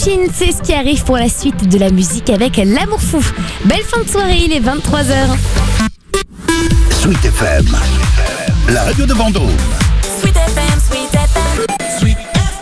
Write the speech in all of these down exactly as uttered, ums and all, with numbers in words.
Machine, c'est ce qui arrive pour la suite de la musique avec L'amour fou. Belle fin de soirée, il est vingt-trois heures. Sweet F M, la radio de Vendôme. Sweet F M, Sweet F M. Sweet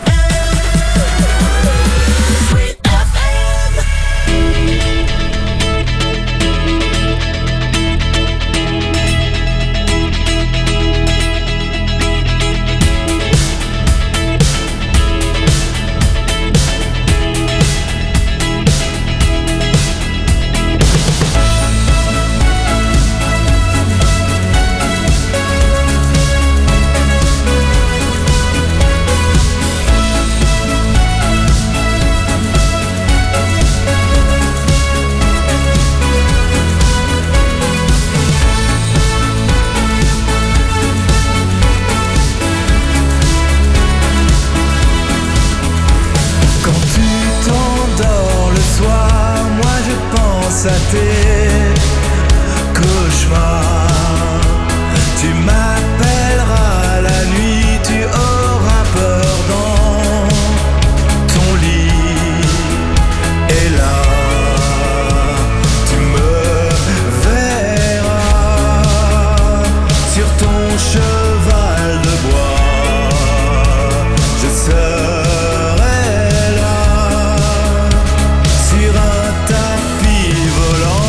à tes cauchemars, tu m'appelleras la nuit, tu auras peur dans ton lit, et là tu me verras sur ton cheval de bois, je serai là sur un tapis volant.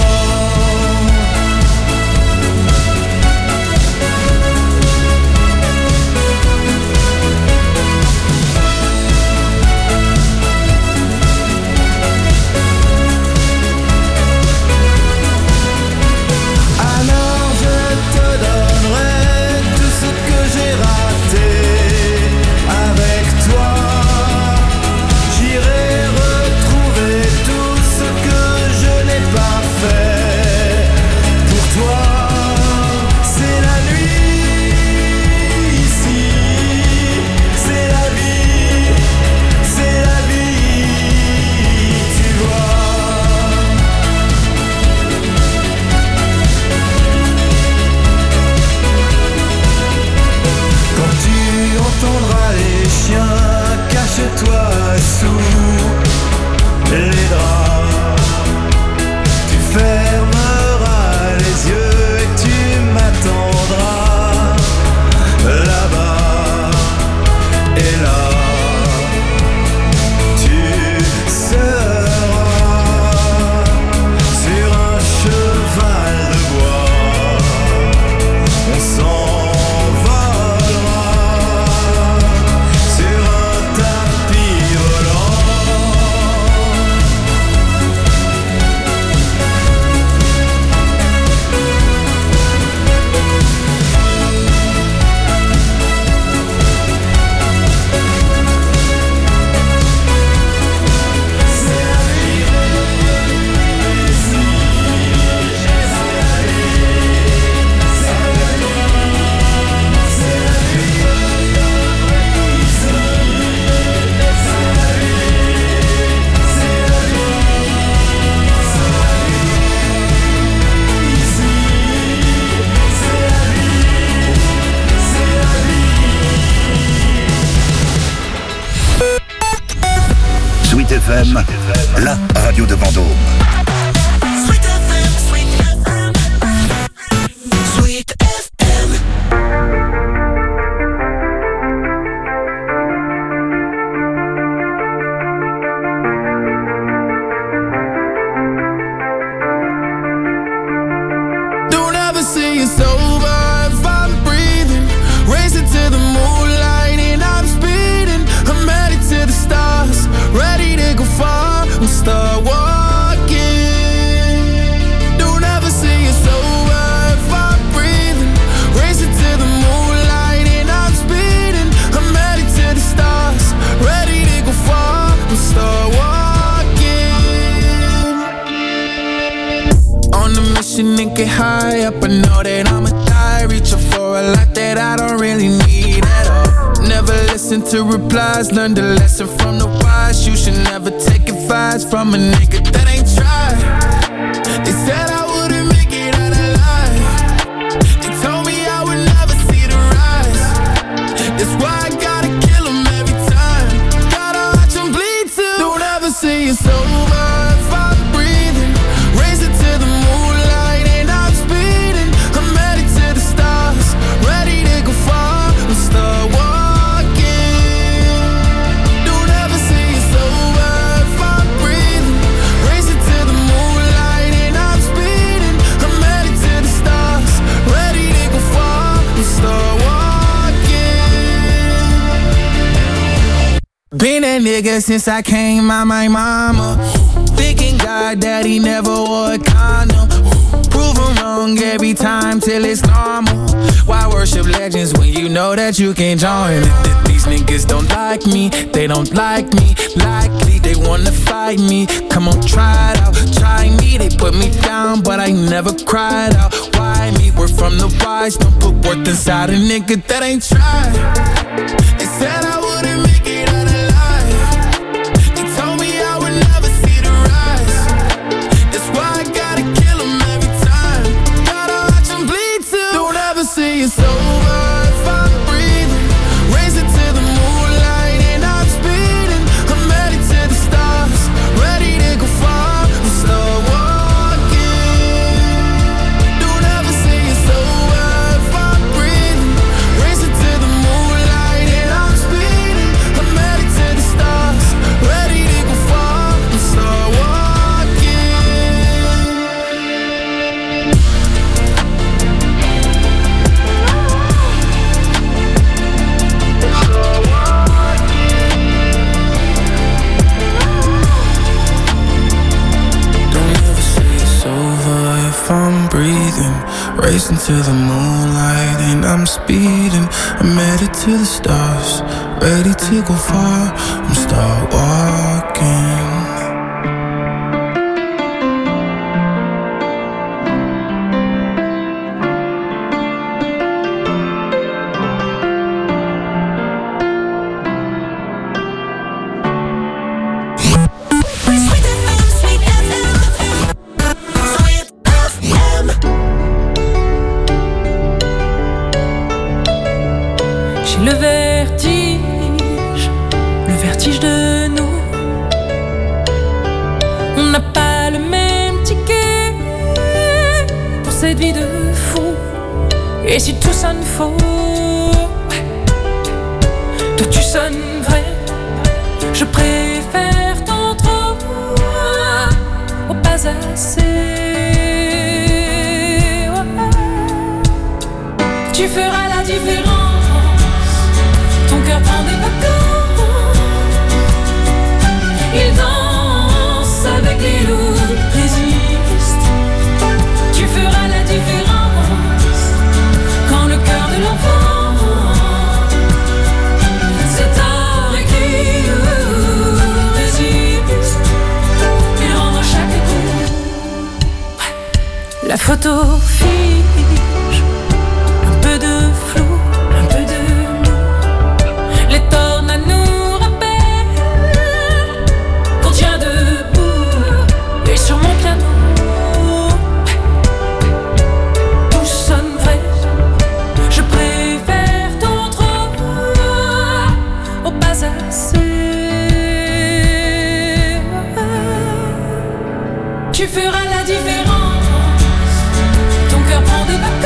Alors je te donnerai tout ce que j'ai raté avec toi. J'irai retrouver tout ce que je n'ai pas fait pour toi. C'est la nuit ici, c'est la vie, c'est la vie, tu vois. Quand tu entendras les chiens, cache-toi sous les draps. Tu fermeras les yeux et tu m'attendras là-bas. Et là, tu seras sur un cheval de bois. On s'envolera sur un tapis volant. C'est la vie ici, c'est la vie, c'est la vie, c'est la vie ici, c'est la vie, c'est la vie, c'est la vie ici, c'est la vie, c'est la vie. Sweet F M, la radio de Vendôme. Sweet F M, Sweet F M. Sweet F M. Don't ever say it's over if I'm breathing. Racing to the moonlight and I'm speeding. I'm headed to the stars, ready to go far. We'll start walking. Don't ever say it's over if I'm breathing. Racing to the moonlight and I'm speeding. I'm headed to the stars, ready to go far. We'll start walking. On a mission and get high up. I know that I'ma die, reaching for a lot that I don't really need at all. Never listen to replies, learn the lesson from the wise. You should never take advice from a nigga that ain't tried. They said I wouldn't make it out alive. They told me I would never see the rise. That's why I gotta kill 'em every time. Gotta watch 'em bleed too. Don't ever see it's over if I'm breathing. Racing to the moonlight and I'm speeding. I'm headed to the stars, ready to go far and start walking. Don't ever say it's over if I'm breathing. Racing to the moonlight and I'm speeding. I'm headed to the stars, ready to go far and start walking. Been that nigga since I came out my mama. Thinking God that he never wore a condom. Prove him wrong every time till it's normal. Why worship legends when you know that you can join? These niggas don't like me, they don't like me. Likely they wanna fight me. Come on, try it out, try me. They put me down, but I never cried out. Why me? We're from the wise. Don't put worth inside a nigga that ain't tried. They said I wouldn't make it out alive. They told me I would never see the rise. That's why I gotta kill him every time. Gotta watch him bleed too. Don't ever see it's over if I'm breathing. Racing to the moonlight and I'm speeding. I'm headed to the stars, ready to go far and start walking. Don't ever see it's over if I'm breathing. Racing to the moonlight and I'm speeding. I'm headed to the stars, ready to go far and start walking. Don't ever say it's over if I'm breathing. Racing to the moonlight and I'm speeding. I'm headed to the stars, ready to go far and start walking. Sweet F M, Sweet F M, Sweet F M. J'ai le vertige, le vertige de nous. On n'a pas le même ticket pour cette vie de fou. Et si tout sonne faux, toi tu sonnes vrai. Je préfère ton trop au pas assez. Tu feras la différence. Ton cœur prend des vacances. Il danse avec les loups, résiste. Tu feras la différence. Quand le cœur de l'enfant c'est tard et qui résiste. Il rend à chaque coup. La photo fige. Un peu de flou, un peu de nous. Les tornades nous rappellent qu'on tient debout. Et sur mon piano tout sonne vrai. Je préfère ton trop au pas assez. Tu feras la différence. Ton cœur prend des vacances.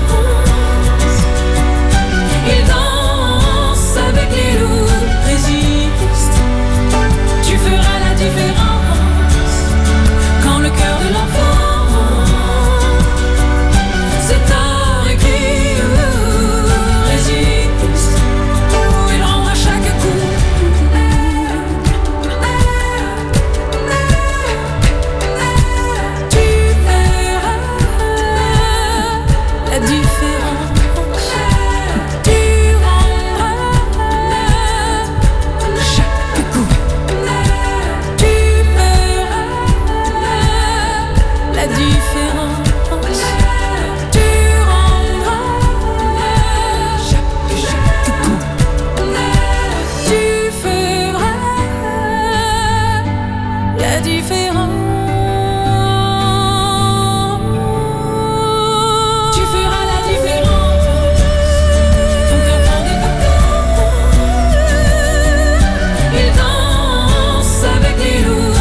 Il danse avec les loups, résiste. Tu feras la différence. Quand le cœur de l'enfant c'est tard et qui résiste. Il rend à chaque coup. Tu feras la différence. Tu rendras chaque coup. Tu feras la différence. Tu rendras chaque, chaque coup. Tu feras la différence. Tu feras la différence. Ton cœur prend des vacances. Il danse avec les loups.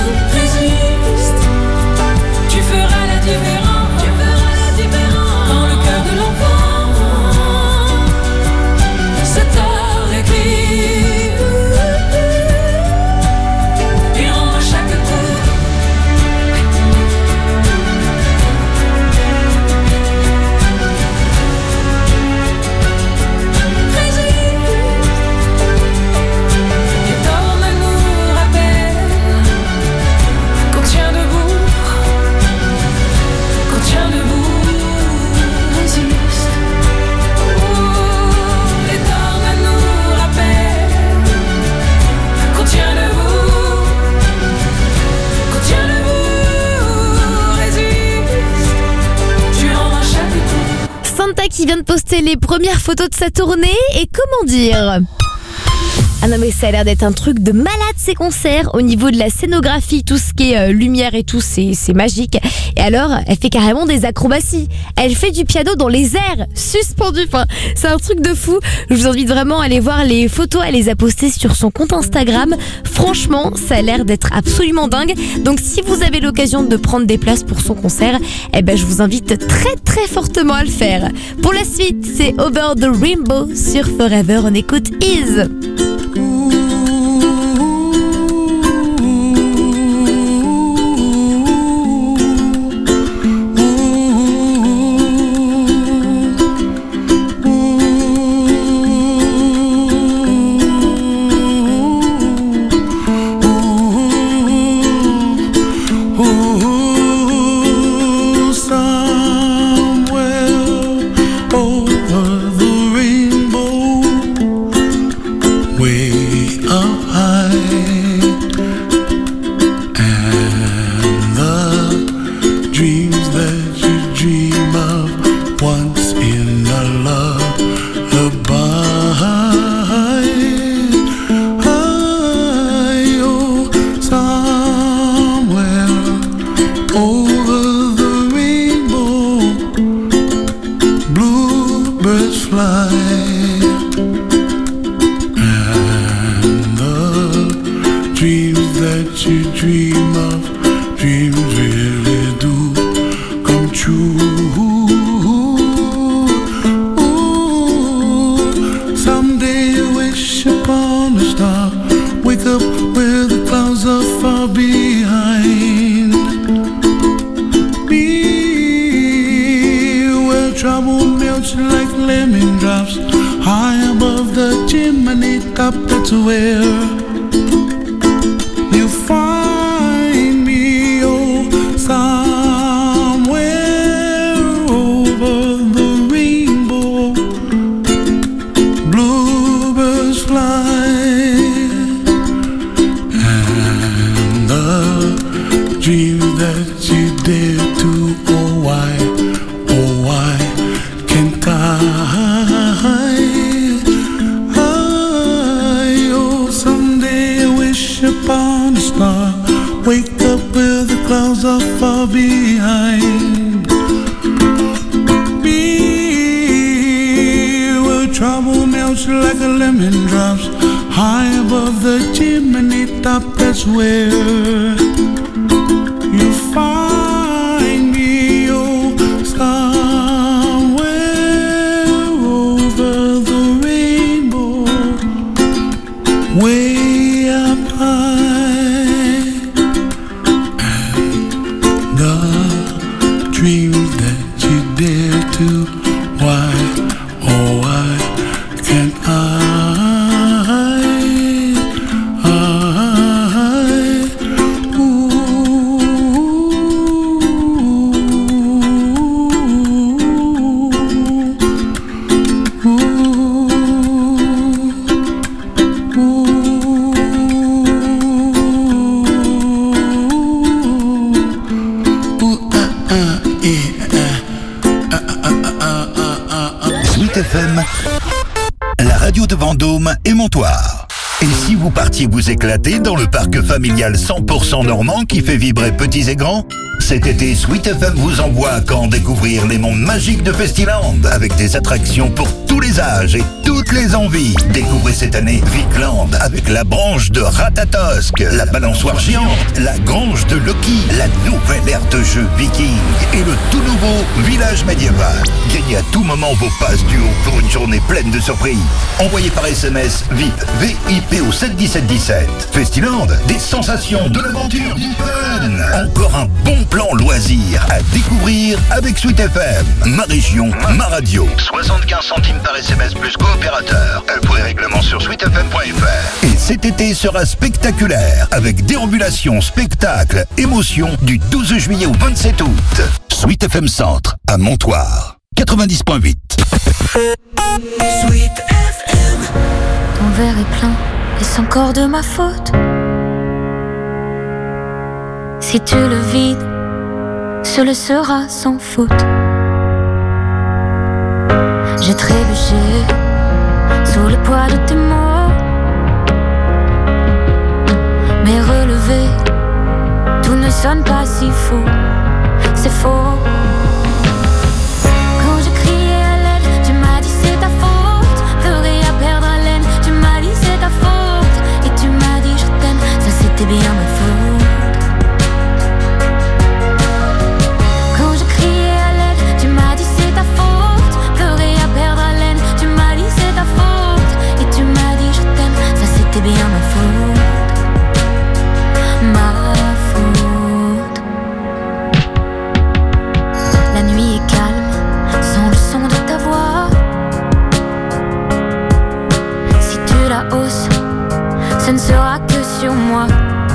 qui vient de poster les premières photos de sa tournée et comment dire ? Ah non mais ça a l'air d'être un truc de malade ces concerts. Au niveau de la scénographie, tout ce qui est euh, lumière et tout, c'est, c'est magique. Et alors, elle fait carrément des acrobaties. Elle fait du piano dans les airs, suspendu. Enfin, c'est un truc de fou. Je vous invite vraiment à aller voir les photos. Elle les a postées sur son compte Instagram. Franchement, ça a l'air d'être absolument dingue. Donc si vous avez l'occasion de prendre des places pour son concert, eh ben je vous invite très très fortement à le faire. Pour la suite, c'est Over the Rainbow sur Forever. On écoute Is. Vous éclater dans le parc familial cent pour cent normand qui fait vibrer petits et grands. Cet été, Sweet F M vous envoie à Caen découvrir les mondes magiques de Festiland avec des attractions pour tous les âges et toutes les envies. Découvrez cette année Vicland avec la branche de Ratatosque, la balançoire géante, la grange de Loki, la nouvelle ère de jeu Viking et le tout nouveau village médiéval. Gagnez à tout moment vos passes duo pour une journée pleine de surprises. Envoyez par S M S V I P V I P au sept dix-sept dix-sept. Festiland, des sensations, de l'aventure, du fun. Encore un bon plan loisir à découvrir avec Sweet F M. Ma région, ma radio. soixante-quinze centimes par S M S plus coopérateur. Infos et règlements sur sweet f m point f r. Et cet été sera spectaculaire avec déambulation, spectacle, émotion du douze juillet au vingt-sept août. Sweet F M Centre à Montoire. quatre-vingt-dix virgule huit. Sweet F M. Ton verre est plein, est-ce encore de ma faute? Si tu le vides, ce le sera sans faute. J'ai trébuché sous le poids de tes mots, mais relevé, tout ne sonne pas si faux. C'est faux. Quand j'ai crié à l'aide, tu m'as dit c'est ta faute. Pleurer à perdre haleine, tu m'as dit c'est ta faute. Et tu m'as dit je t'aime, ça c'était bien ma faute. Quand j'ai crié à l'aide, tu m'as dit c'est ta faute. Pleurer à perdre haleine, tu m'as dit c'est ta faute. Et tu m'as dit je t'aime, ça c'était bien ma faute. Ma faute. La nuit est calme, sans le son de ta voix. Si tu la hausses, ce ne sera que sur moi.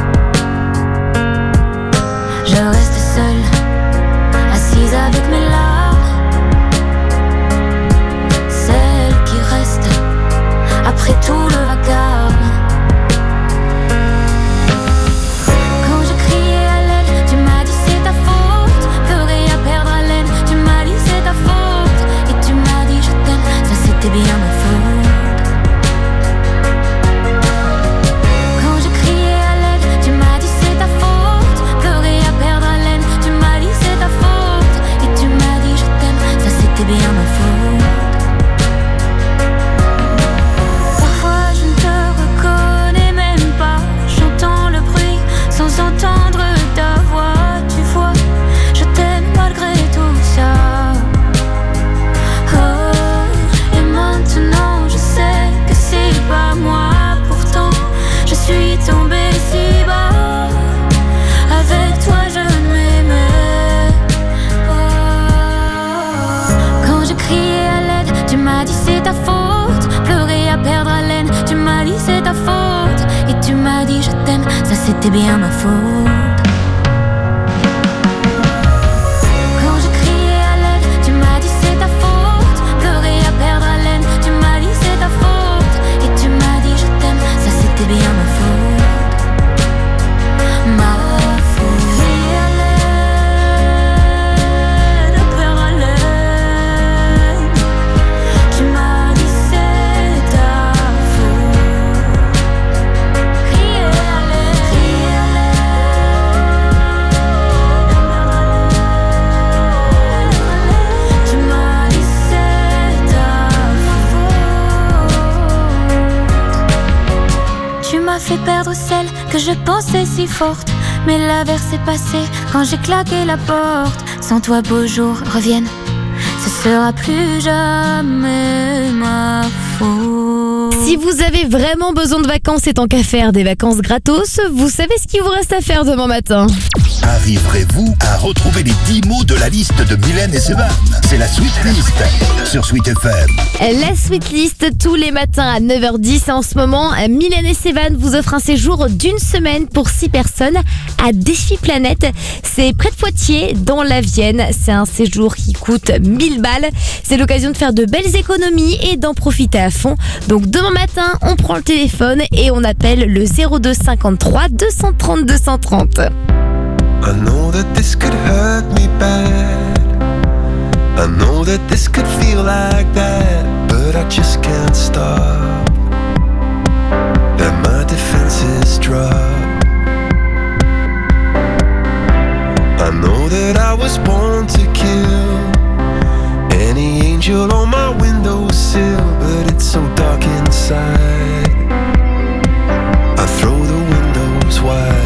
Je reste seule, assise avec mes larmes, celle qui reste après tout le vacarme. Quand j'ai crié à l'aide, tu m'as dit c'est ta faute. Pleurer à perdre haleine, tu m'as dit c'est ta faute. Et tu m'as dit je t'aime, ça c'était bien ma faute. Quand j'ai crié à l'aide, tu m'as dit c'est ta faute. Pleurer à perdre haleine, tu m'as dit c'est ta faute. Et tu m'as dit je t'aime, ça c'était bien ma faute. Parfois je ne te reconnais même pas. J'entends le bruit sans entendre ta voix. Tu vois, je t'aime malgré tout ça. Oh, et maintenant je sais que c'est pas moi. Pourtant je suis tombée si bas. Avec toi je m'aimais. Oh. Quand j'ai crié à l'aide, tu m'as dit c'est ta faute. Pleurer à perdre haleine, tu m'as dit c'est ta faute. Et tu m'as dit je t'aime, ça c'était bien ma faute. Quand j'ai crié à l'aide, tu m'as dit c'est ta faute. Pleurer à perdre haleine, tu m'as dit c'est ta faute. Et tu m'as dit je t'aime, ça c'était bien ma faute. Ma faute. Crier à l'aide, perdre haleine, tu m'as dit c'est ta faute. Crier à l'aide, crier à l'aide, perdre haleine, tu m'as dit c'est ta faute. Tu m'as fait perdre celle que je pensais si forte, mais l'averse est passée quand j'ai claqué la porte. Sans toi beaux jours reviennent, ce sera plus jamais ma faute. Si vous avez vraiment besoin de vacances et tant qu'à faire des vacances gratos, vous savez ce qu'il vous reste à faire demain matin. Arriverez-vous à retrouver les dix mots de la liste de Mylène et Sévan? C'est la Sweet List sur Sweet F M. La Sweet List tous les matins à neuf heures dix. En ce moment, Mylène et Sévan vous offrent un séjour d'une semaine pour six personnes à Défi Planète. C'est près de Poitiers, dans la Vienne. C'est un séjour qui coûte mille balles. C'est l'occasion de faire de belles économies et d'en profiter à fond. Donc demain matin, on prend le téléphone et on appelle le zéro deux cinquante-trois deux cent trente deux cent trente. I know that this could hurt me bad. I know that this could feel like that, but I just can't stop. That my defenses drop. I know that I was born to kill any angel on my windowsill, but it's so dark inside. I throw the windows wide.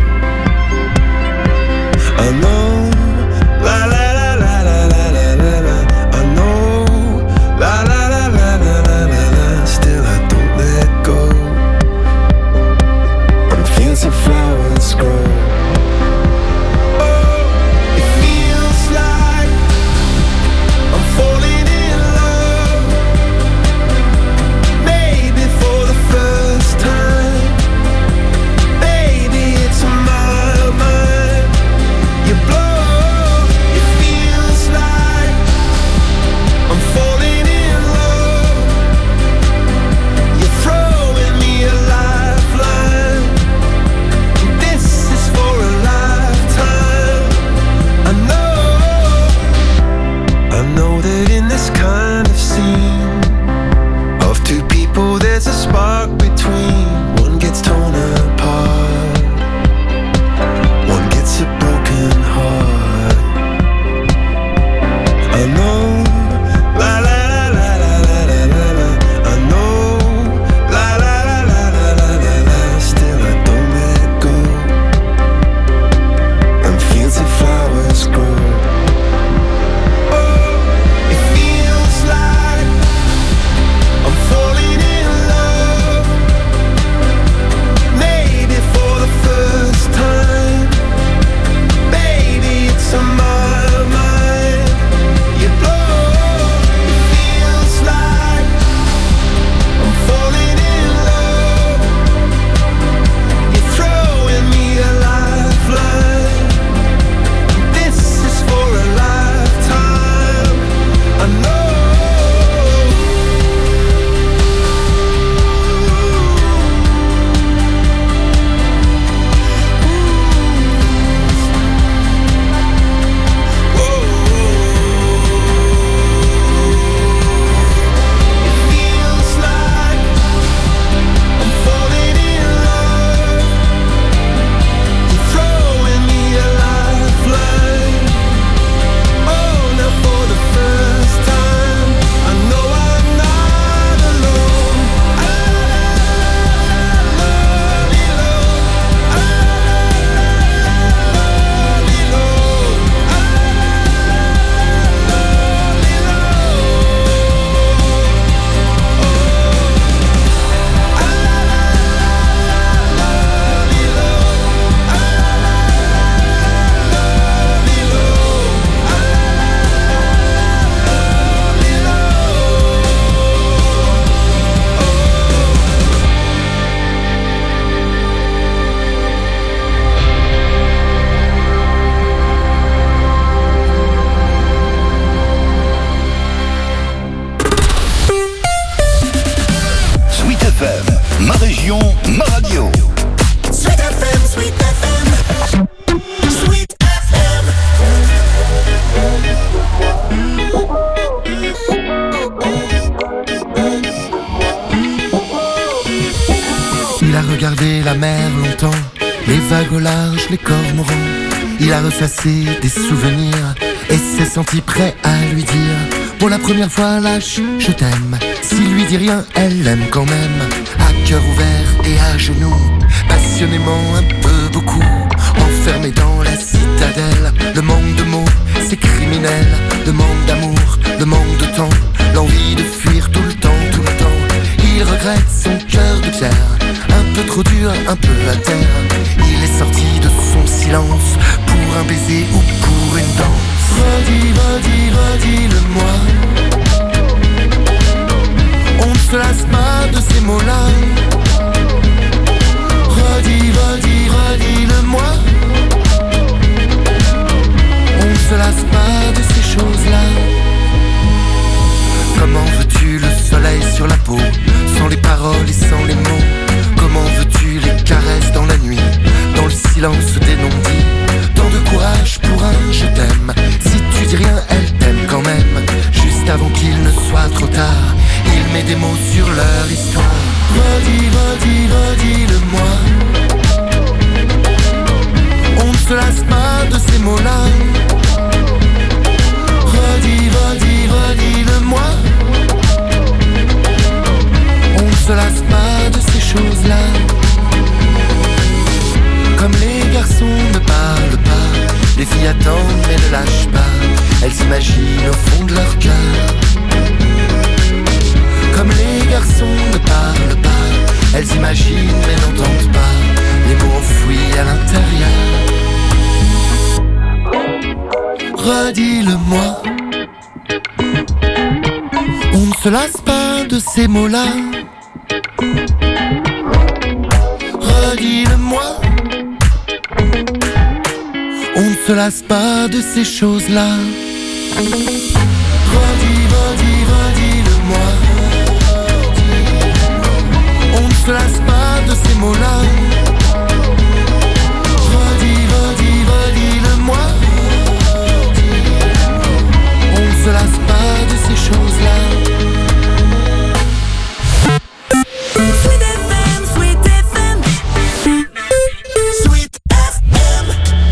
I know, la la la la la la la la la. I know, la la la la la la la la. Still I don't let go. I'm feeling flowers grow. Oh, it feels like I'm falling in love. Maybe la mer longtemps, les vagues au large, les cormorans. Il a ressassé des souvenirs et s'est senti prêt à lui dire pour la première fois lâche, je t'aime. S'il lui dit rien, elle l'aime quand même. À cœur ouvert et à genoux, passionnément un peu beaucoup. Enfermé dans la citadelle, le manque de mots, c'est criminel. Le manque d'amour, le manque de temps, l'envie de fuir tout le temps, tout le temps. Il regrette son cœur de pierre, un peu trop dur, un peu à terre. Il est sorti de son silence pour un baiser ou pour une danse. Redis, redis, redis-le-moi. On ne se lasse pas de ces mots-là. Redis, redis, redis-le-moi. On ne se lasse pas de ces choses-là. Comment veux-tu le soleil sur la peau, sans les paroles et sans les mots? Comment veux-tu les caresses dans la nuit, dans le silence des non-dits? Tant de courage pour un je t'aime. Si tu dis rien, elle t'aime quand même. Juste avant qu'il ne soit trop tard, il met des mots sur leur histoire. Redis, redis, redis-le-moi. On ne se lasse pas de ces mots-là. Redis, redis, redis-le-moi. On ne se lasse pas de ces choses-là. Comme les garçons ne parlent pas, les filles attendent mais ne lâchent pas. Elles s'imaginent au fond de leur cœur. Comme les garçons ne parlent pas, elles imaginent mais n'entendent pas les mots enfouis à l'intérieur. Redis-le-moi. On ne se lasse pas de ces mots-là. Redis-le-moi. On ne se lasse pas de ces choses-là. Redis, redis, redis-le-moi. On ne se lasse pas de ces mots-là. Redis, redis, redis-le-moi. On ne se lasse pas de ces choses-là. Sweet F M, Sweet F M, Sweet F M.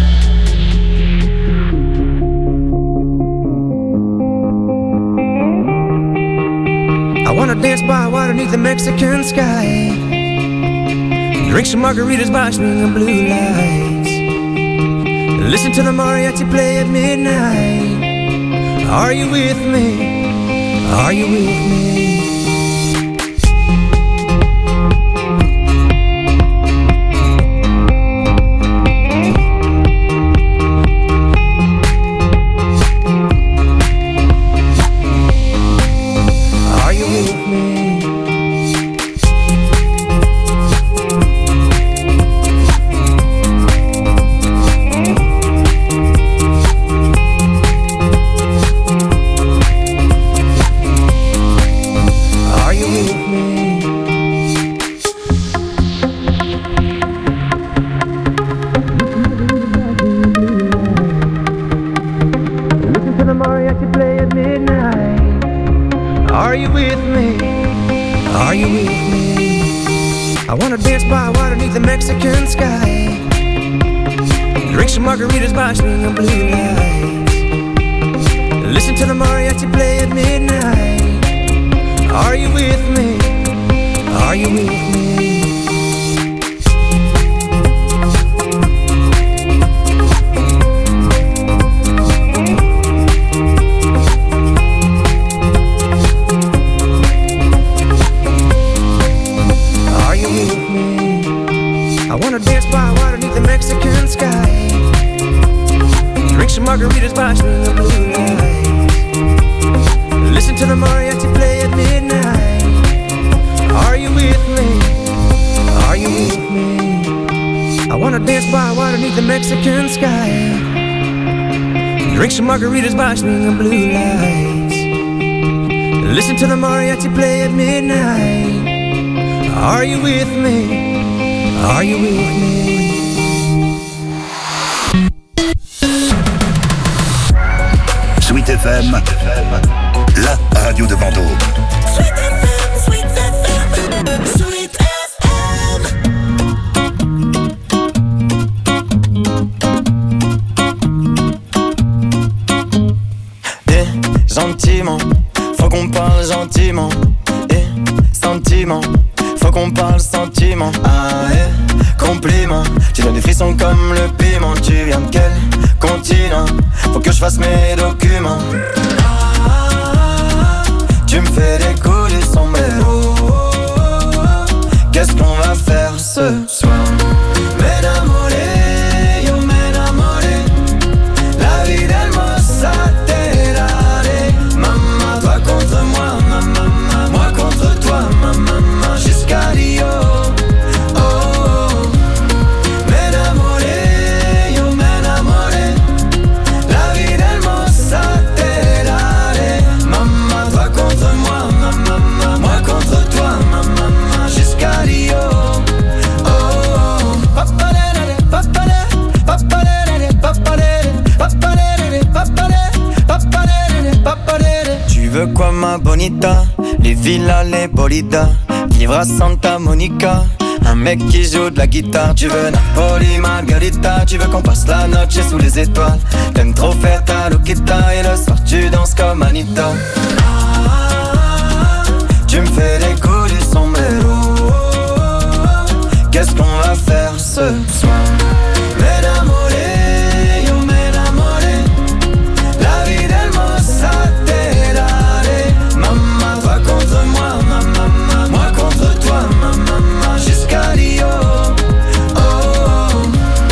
I wanna dance by water beneath the Mexican sky. Drink some margaritas by swinging blue lights. Listen to the mariachi play at midnight. Are you with me? Are you with me? Margaritas by swinging blue lights. Listen to the mariachi play at midnight. Are you with me? Are you with me? Are you with me? I wanna dance by water beneath the Mexican sky. Drink some margaritas by swinging blue lights. Listen to the mariachi play at midnight. Are you with me? Are you with me? I wanna dance by water beneath the Mexican sky. Drink some margaritas by swinging blue lights. Listen to the mariachi play at midnight. Are you with me? Are you with me? Sweet F M, la radio de Vendôme. Sweet F M, Sweet F M, Sweet F M. Sentiment, faut qu'on parle gentiment. Et sentiment, faut qu'on parle sentiment. Ah et compliment, tu donnes des frissons comme le piment. Tu viens de quel continent? Faut que je fasse mes documents. Tu me fais des coups du sombrero. Qu'est-ce qu'on va faire ce soir? M'enamoré, yo m'enamoré. La vie d'Hermosa Terare. Maman, toi contre moi, maman, moi contre toi, maman, jusqu'à Rio. Oh, oh. M'enamoré, yo m'enamoré. La vie d'Hermosa Terare. Maman, toi contre moi, maman, moi contre toi, maman, jusqu'à Rio. Oh, oh. Papalere, papalere, papalere, papalere, papalere, papalere, papalere, papalere. Tu veux quoi ma bonita? Les villas, les bolidas, vivre à Santa Monica. Un mec qui joue de la guitare. Tu veux Napoli, Margarita. Tu veux qu'on passe la noche sous les étoiles. T'aimes trop faire ta loquita. Et le soir tu danses comme Anita. Tu me fais des coups du sombrero. Qu'est-ce qu'on va faire ce soir? M'enamoré, yo m'enamoré. La vie d'Hermosa Terare. Maman, toi contre moi, maman, moi contre toi, maman, jusqu'à Rio. Oh, oh.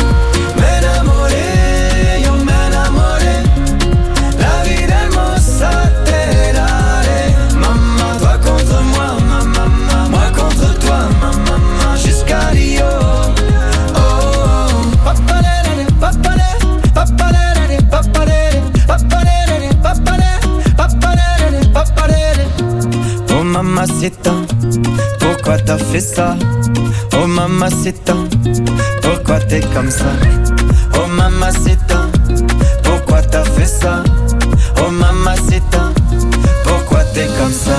M'enamoré, yo m'enamoré. La vie d'Hermosa Terare. Maman, toi contre moi, maman, moi contre toi, maman, jusqu'à Rio. Oh, oh. Papalere, papalere, papalere, papalere, papalere, papalere, papalere, papalere. Oh mamacita, pourquoi t'as fait ça? Oh mamacita, pourquoi t'es comme ça? Oh mamacita, pourquoi t'as fait ça? Oh mamacita, pourquoi t'es comme ça?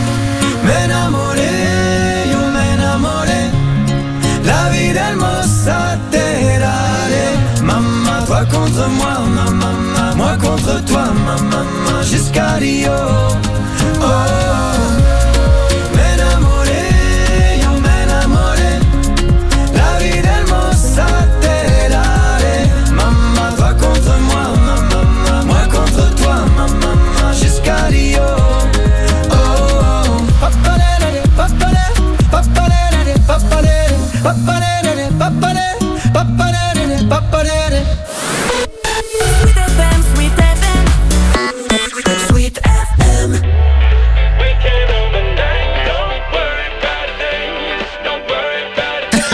M'enamoré, yo m'enamoré. La vie d'Hermosa Terare. Maman, toi contre moi, maman, moi contre toi, maman, jusqu'à Rio. Oh, oh. M'enamoré, yo m'enamoré. La vie d'Hermosa Terare. Maman, toi contre moi, maman, moi contre toi, maman, jusqu'à Rio. Oh, oh. Papalere, papalere, papalere, papalere, papalere, papalere, papalere, papalere. Sweet F M, Sweet F M, Sweet F M. Weekend on the night, don't worry about a thing. Don't worry about it.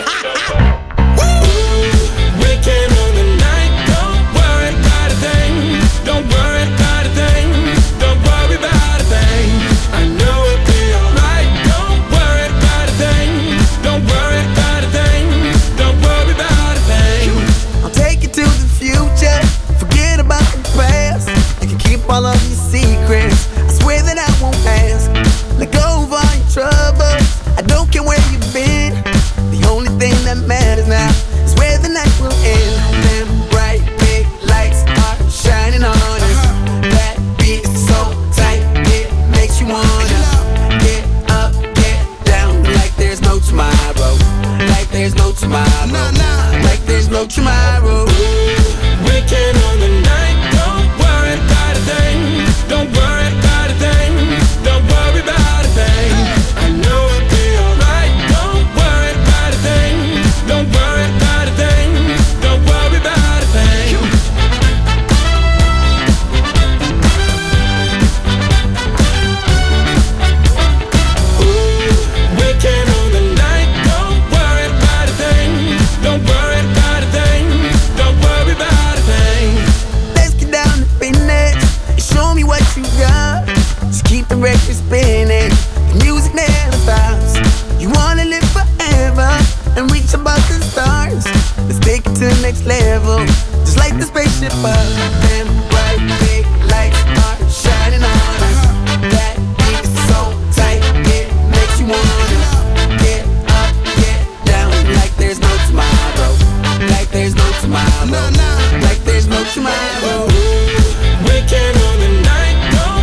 Weekend on the night, don't worry about a thing. Don't worry about a thing. Don't worry about a thing. I know it'll be alright. Don't worry about a thing. Don't worry about a thing. Don't worry about a thing. I'll take you to the future. Forget about the past. You can keep all of your secrets. I swear that I won't ask. Let go of all your troubles. I don't care where you've been. The only thing that matters now is where the night will end. Them bright big lights are shining on us. That beat is so tight, it makes you wanna get up, get down, like there's no tomorrow. Like there's no tomorrow. Like there's no tomorrow. Weekend on the night, don't worry about a thing. Don't worry about a thing. Don't worry about a thing. I know it'll be alright. Don't worry about a thing. Don't worry about a thing. Don't worry about a thing. Weekend on the night, don't worry about a thing. Don't worry about a thing. Don't worry about a thing. Let's get down to business and show me what you got. Just keep the record spinning. The music never stops. You wanna live forever and reach above the stars. Let's take it to the next level. Just like the spaceship up. Them bright big lights are shining on us. That beat is so tight, it makes you wanna get up, get down, like there's no tomorrow. Like there's no tomorrow. Like there's no tomorrow. Weekend on the night, don't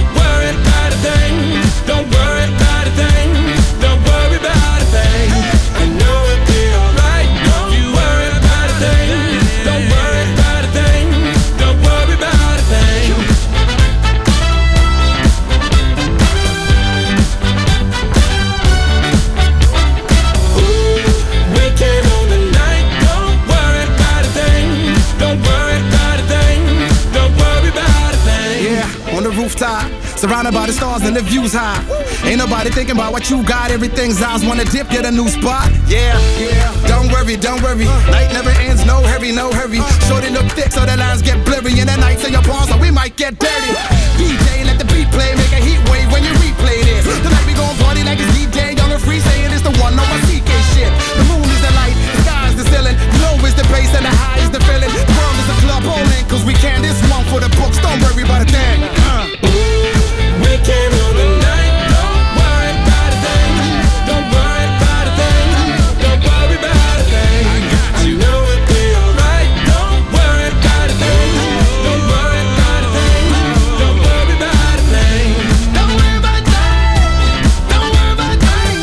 rooftop, surrounded by the stars and the views high. Ain't nobody thinking about what you got, everything's ours. Wanna dip, get a new spot? Yeah, yeah. Don't worry, don't worry. Night never ends, no hurry, no hurry. Shorty look thick so the lines get blurry. And the nights in your palms, so we might get dirty. D J, let the beat play, make a heat wave when you replay this. Tonight we gon' party like it's D J, young and free, saying it's the one on my C K shit. The moon is the light, the sky is the ceiling. The low is the bass and the high is the feeling. The world is a club only, cause we can. This one for the books, don't worry about a thing. Uh. We came on the night, don't worry about a thing. Don't worry about a thing. Don't worry about a thing. I got you. You know it'll be alright. Don't worry about a thing. Don't worry about a thing. Don't worry about a thing. Don't worry about a thing. Don't worry about a thing.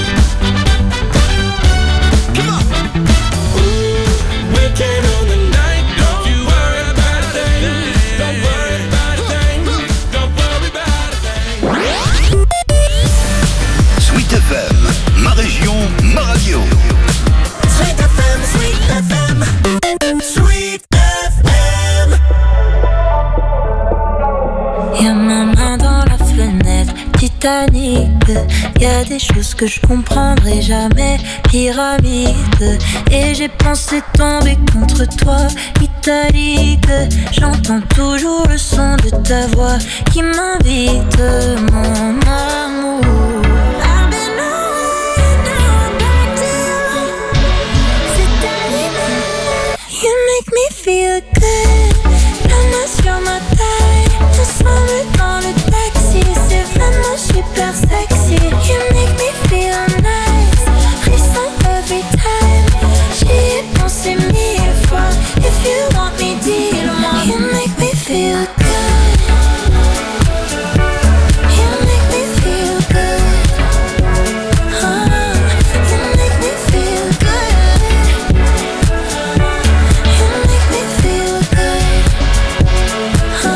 Come on. We came on the night, don't you worry about a thing. Don't worry about a thing. Don't worry about a thing. Sweet F M, ma région, ma radio. Sweet F M, Sweet F M, Sweet F M. Y'a ma main dans la fenêtre, Titanic. Y'a des choses que je comprendrai jamais, pyramide. Et j'ai pensé tomber contre toi, italique. J'entends toujours le son de ta voix qui m'invite, mon amour. I've been away, now I'm back to you. C'est animal. You make me feel good. La main sur ma taille, ensemble dans le taxi. C'est vraiment super sexy. You make me feel nice. Frisson every time. J'y ai pensé mille fois. If you want me, dis-le-moi. You make me feel good. You make me feel good. Oh, you make me feel good. You make me feel good. Oh.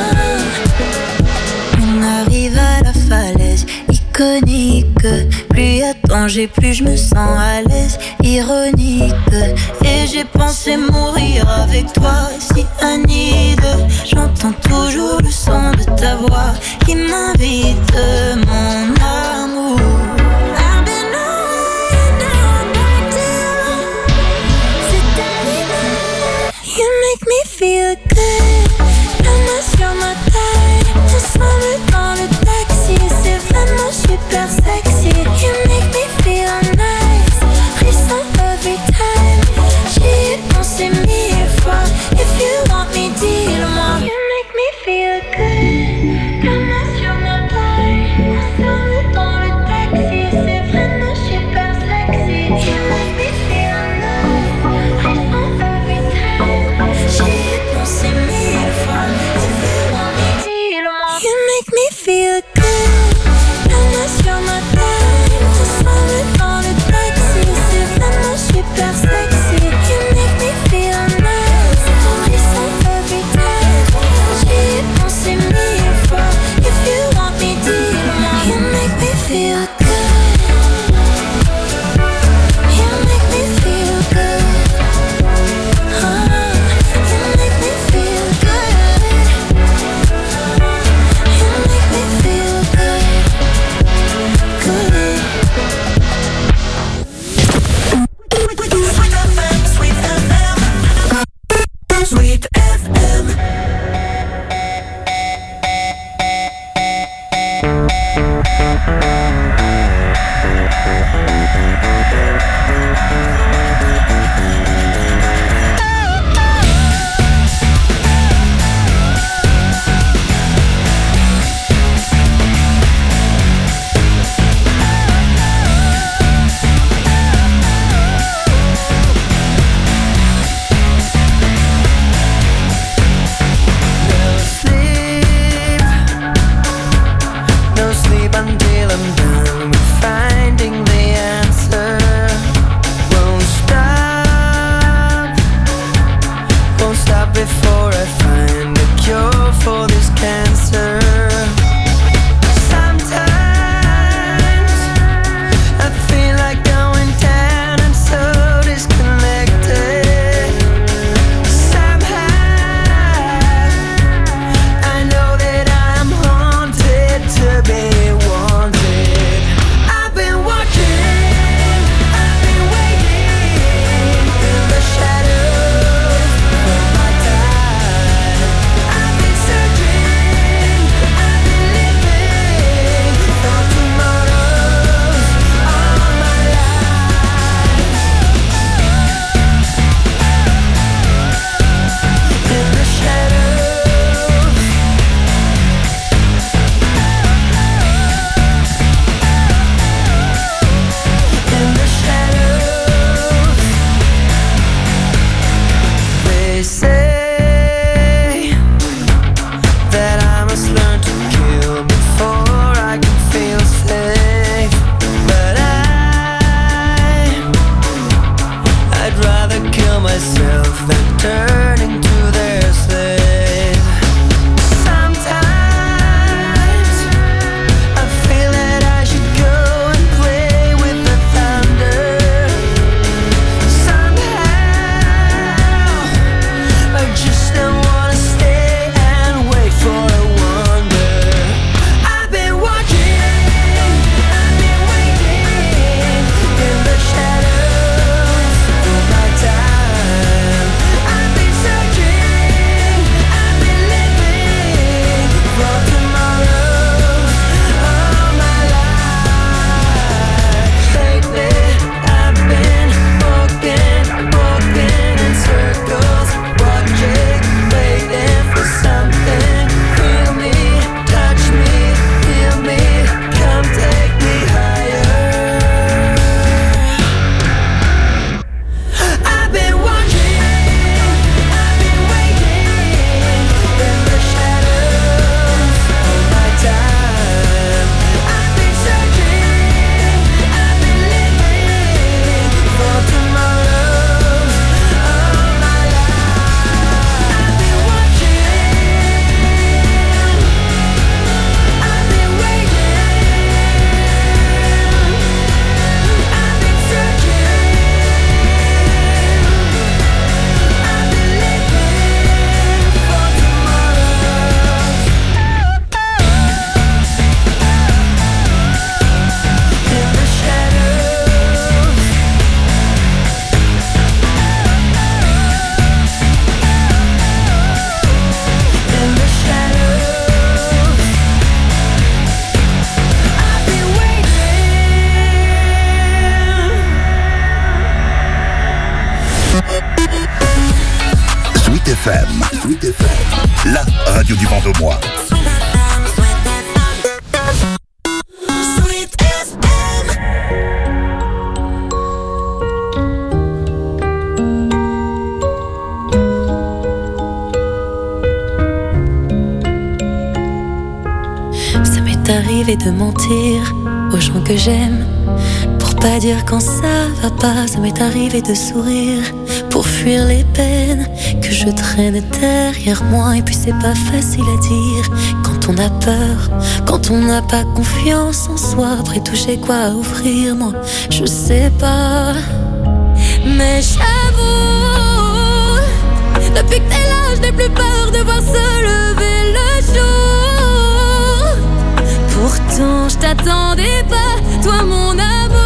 On arrive à la falaise iconique. Plus y a danger, plus je me sens à l'aise. Ironique. Et j'ai pensé mourir avec toi, si Anide. J'entends toujours le son de ta voix qui m'invite, mon amour. I've been away, now I'm back to you. C'est animal. You make me feel good. La main sur ma taille, ensemble dans le taxi. C'est vraiment super sexy. You make me feel nice. Frisson every time. J'y ai pensé mille fois. If you want me, dis-le-moi. You make me feel good. La main sur ma taille, ensemble M. Sweet F M, la radio du Vendômois. Sweet F M. Ça m'est arrivé de mentir aux gens que j'aime pour pas dire quand ça va pas. Ça m'est arrivé de sourire pour fuir les peines que je traîne derrière moi. Et puis c'est pas facile à dire quand on a peur, quand on n'a pas confiance en soi. Après tout j'ai quoi à offrir, moi je sais pas. Mais j'avoue, depuis que t'es là je n'ai plus peur de voir se lever le jour. Pourtant je t'attendais pas, toi mon amour.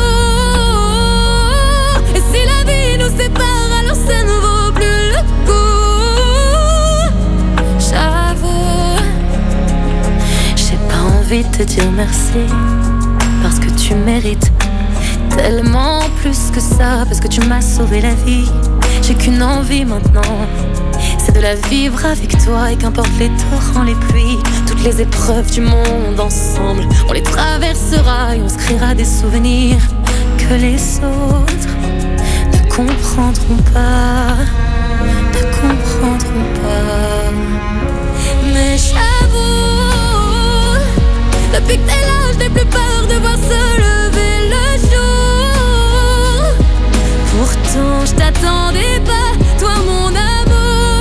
Et si la vie nous sépare, alors ça ne vaut plus le coup. J'avoue, j'ai pas envie de te dire merci, parce que tu mérites tellement plus que ça, parce que tu m'as sauvé la vie. J'ai qu'une envie maintenant, c'est de la vivre avec toi. Et qu'importe les torrents, les pluies, toutes les épreuves du monde ensemble, on les traversera et on se créera des souvenirs que les autres ne comprendront pas, ne comprendront pas. Mais j'avoue, depuis que t'es là, je n'ai plus peur de voir se lever le jour. Pourtant je t'attendais pas, toi mon amour.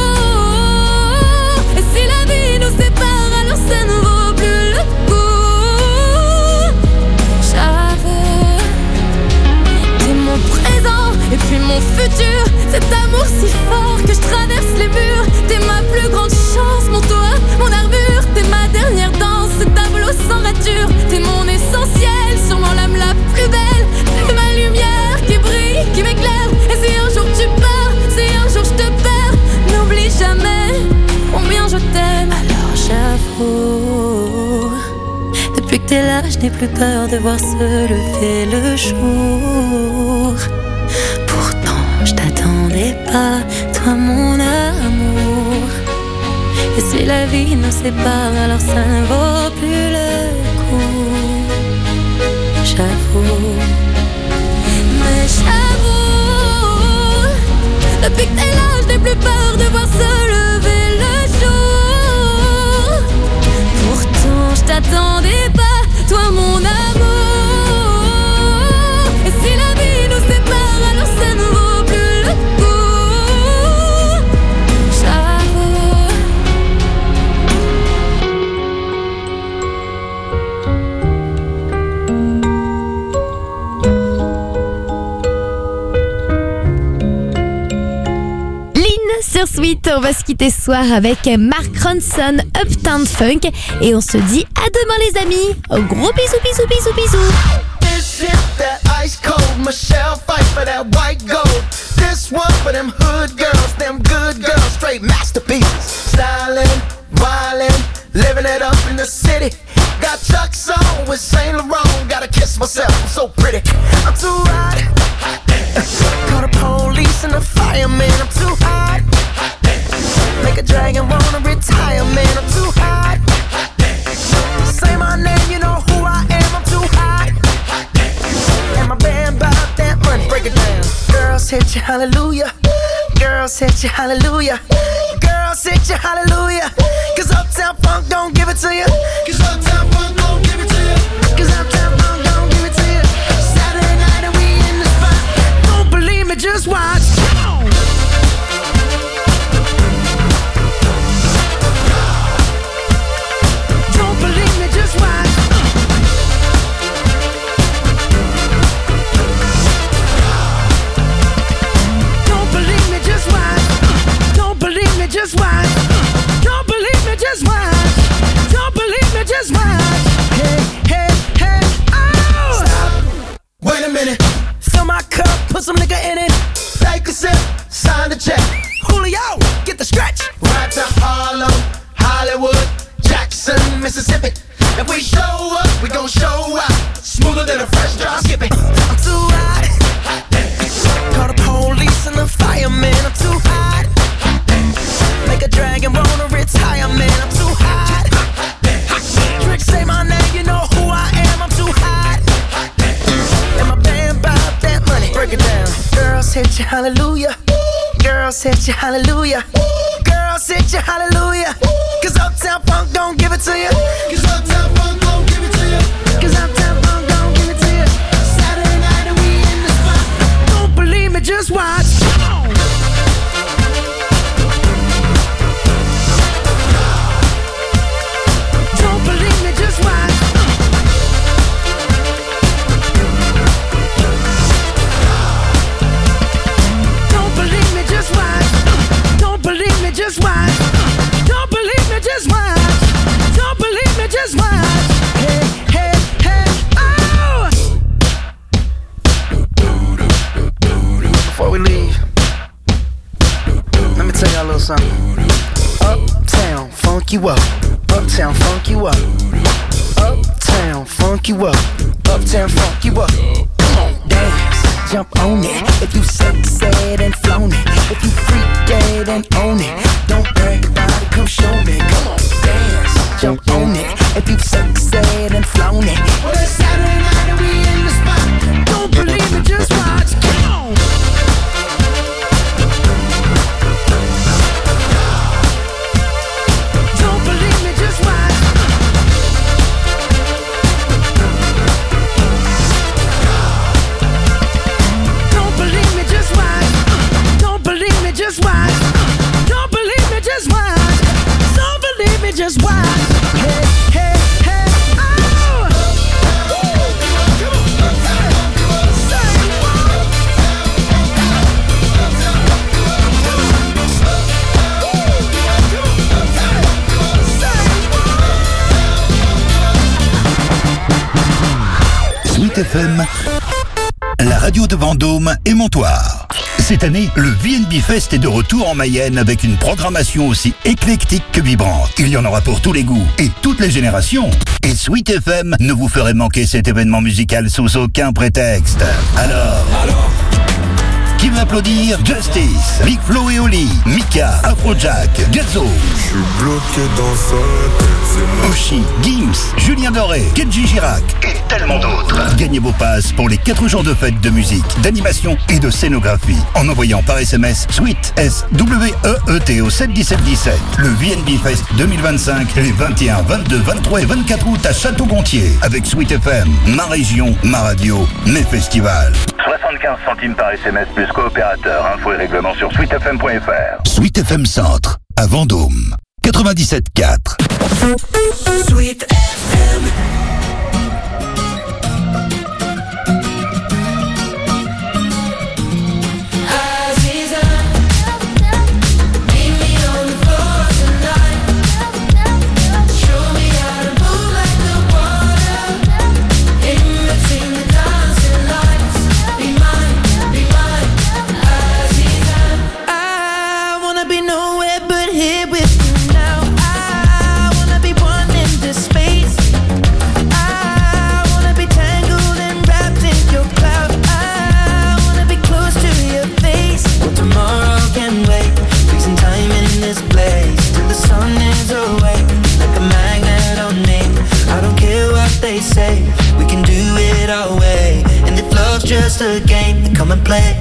Et si la vie nous sépare, alors ça ne vaut plus le coup. J'avoue, t'es mon présent et puis mon futur. Cet amour si fort que je traverse les murs. T'es ma plus grande chance, mon toit, mon armure. T'es ma dernière danse, ce tableau sans rature. T'es mon essentiel, sûrement l'âme la plus belle. T'es ma lumière qui brille, qui m'éclaire. Et si un jour tu pars, si un jour je te perds, n'oublie jamais combien je t'aime. Alors j'avoue, depuis que t'es là, je n'ai plus peur de voir se lever le jour. Pourtant je t'attendais pas, toi mon amour. Et si la vie nous sépare, alors ça ne vaut plus le coup. J'avoue, mais j'avoue, depuis que t'es là, je n'ai plus peur de voir se lever le jour. Pourtant je t'attendais pas, toi mon amour. Et si la vie nous sépare, alors ça ne vaut plus le coup. J'avoue. Sur Sweet, on va se quitter ce soir avec Mark Ronson, Uptown Funk, et on se dit à demain les amis. Gros bisous, bisous, bisous, bisous. This hit that ice cold Michelle fight for that white gold. This one for them hood girls, them good girls, straight masterpieces. Stylin', wildin', living it up in the city. Got Chuck's on with Saint Laurent. Gotta kiss myself, I'm so pretty. I'm too hot. Call the police and the fireman. I'm too hot. Make a dragon wanna retire, man. I'm too hot. Say my name, you know who I am. I'm too hot. And my band bought that money. Break it down. Girls hit you, hallelujah. Girls hit you, hallelujah. Girls hit you, hallelujah. Cause Uptown Funk don't give it to you. Cause Uptown Funk don't give it to you. Cause Uptown Funk don't give it to you. Saturday night and we in the spot. Don't believe me, just watch. Come on. Don't believe me, just watch. Don't believe me, just watch. Don't believe me, just watch. Don't believe me, just watch. Don't believe set you hallelujah. Girl, set you hallelujah. Cause Uptown Funk don't give it to you. Cause Uptown Funk don't give it to you. Cause Uptown Funk don't give it to you. Saturday night and we in the spot. Don't believe me, just watch. Don't believe me, just watch. Don't believe me, just watch. Don't believe me, just watch. Don't believe me, just watch. Don't believe me, just watch. Hey, hey, hey, oh! Before we leave, let me tell y'all a little something. Uptown, funk you up. Uptown, funk you up. Uptown, funk you up. Uptown, funk you up. Come on, dance, jump on it. If you sexed and flown it, if you freak dead and own it, don't brag about it, come show me. Come on, dance, jump on it. If you sexed and flown it, well, it's Saturday night and we in the spot. Don't believe me, just watch. Come on. Don't believe me, just watch. Don't believe me, just watch. Don't believe me, just watch. Don't believe me, just watch. Don't believe me, just watch. Hey, hey, hey, oh! Sweet F M, la radio de Vendôme et Montoire. Cette année, le V N B Fest est de retour en Mayenne avec une programmation aussi éclectique que vibrante. Il y en aura pour tous les goûts et toutes les générations. Et Sweet F M ne vous ferait manquer cet événement musical sous aucun prétexte. Alors... Alors qui veut applaudir? Justice, Big Flo et Oli, Mika, Afrojack, Gazzo. Je suis bloqué dans sa tête, c'est moi. Oshi, Gims, Julien Doré, Kenji Girac et tellement d'autres. Gagnez vos passes pour les quatre jours de fête de musique, d'animation et de scénographie en envoyant par S M S Sweet S W E E T au sept dix-sept dix-sept. Le V N B Fest deux mille vingt-cinq, les vingt et un, vingt-deux, vingt-trois et vingt-quatre août à Château-Gontier avec Sweet F M, ma région, ma radio, mes festivals. soixante-quinze centimes par S M S plus coopérateur. Info et règlement sur sweet f m point f r. Sweet F M Centre, à Vendôme, quatre-vingt-dix-sept quatre. Sweet F M. Just a game, then come and play.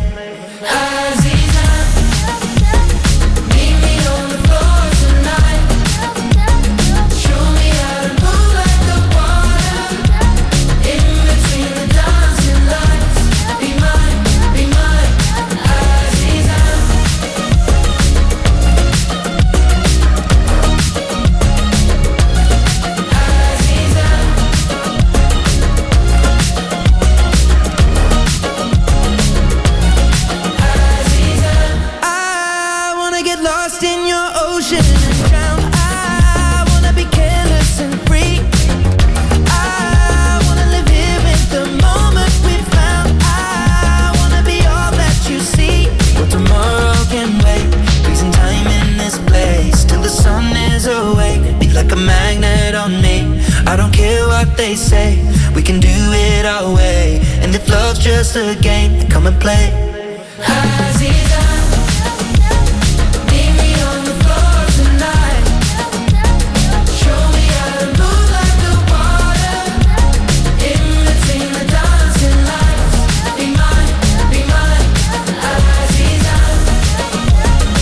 They say we can do it our way, and if love's just a game, then come and play. Aziza, meet me on the floor tonight. Show me how to move like the water in between the dancing lights. Be mine, be mine, Aziza.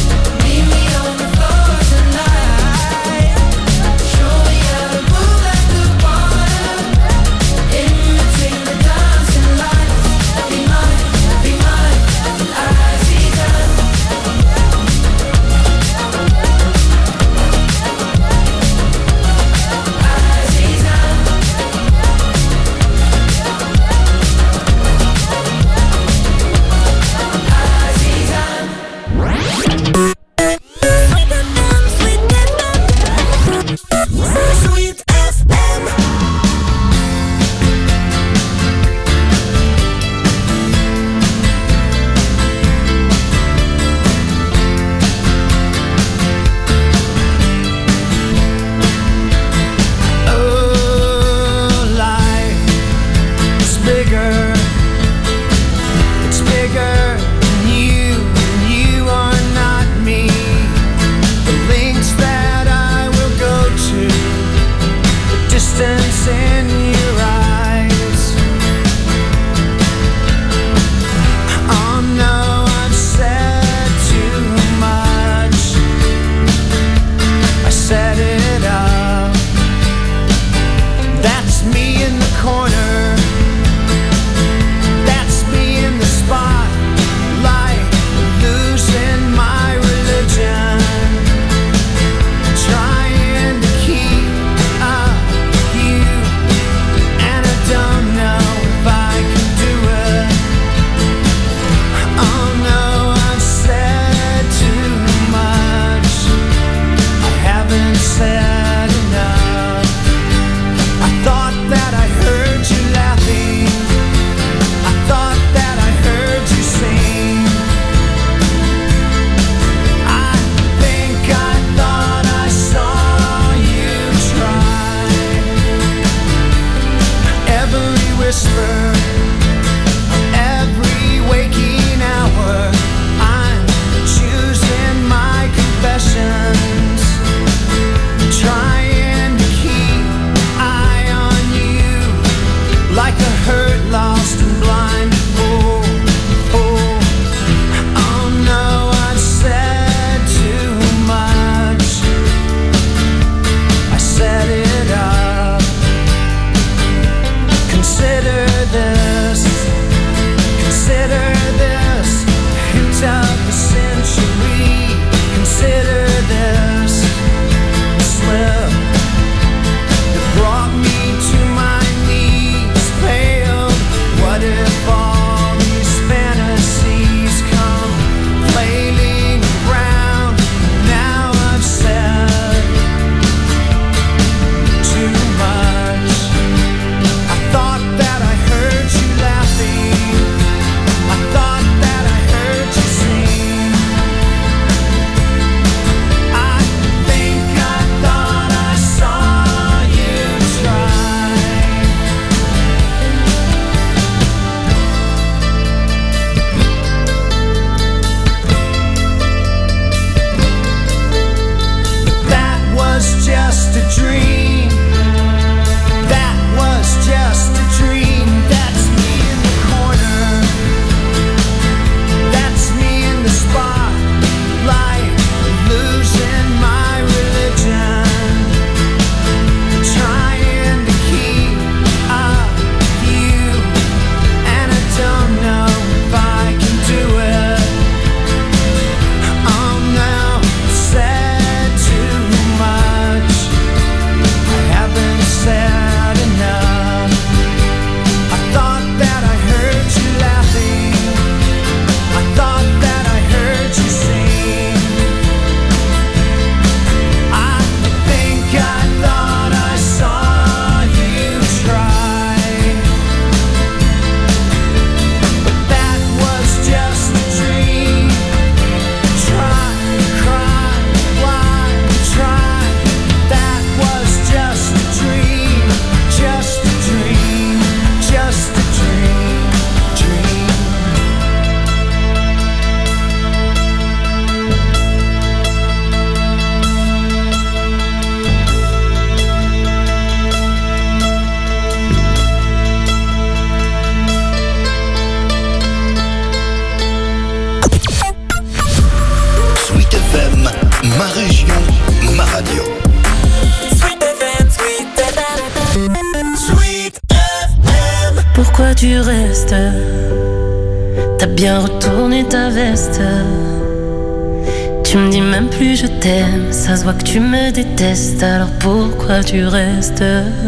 radio. Sweet F M, Sweet F M, Sweet F M. Pourquoi tu restes? T'as bien retourné ta veste. Tu me dis même plus je t'aime. Ça se voit que tu me détestes. Alors pourquoi tu restes?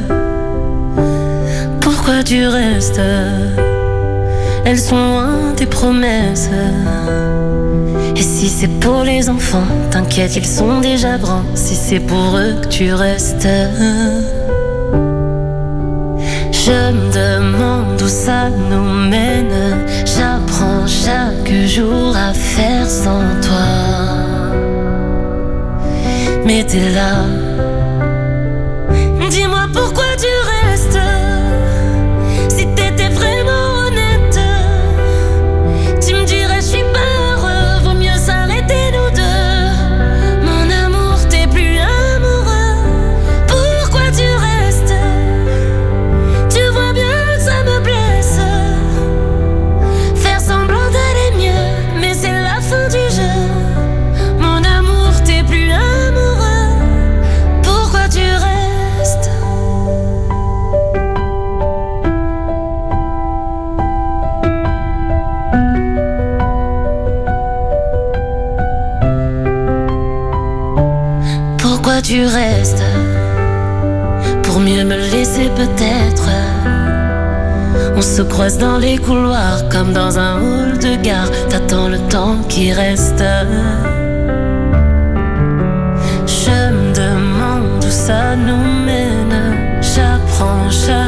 Pourquoi tu restes? Elles sont loin tes promesses. Et si c'est pour les enfants, t'inquiète, ils sont déjà grands. Si c'est pour eux que tu restes, je me demande où ça nous mène. J'apprends chaque jour à faire sans toi. Mais t'es là. Dis-moi pourquoi tu restes. Si t'étais vraiment honnête, tu me dirais je suis pas heureux. Vaut mieux s'arrêter nous deux. Mon amour, t'es plus amoureux. Pourquoi tu restes? Tu vois bien que ça me blesse. Faire semblant d'aller mieux, mais c'est la fin du jeu. Mon amour, t'es plus amoureux. Pourquoi tu restes? Pourquoi tu restes? Pour mieux me laisser peut-être. On se croise dans les couloirs comme dans un hall de gare. T'attends le temps qui reste. Je me demande où ça nous mène. J'apprends chaque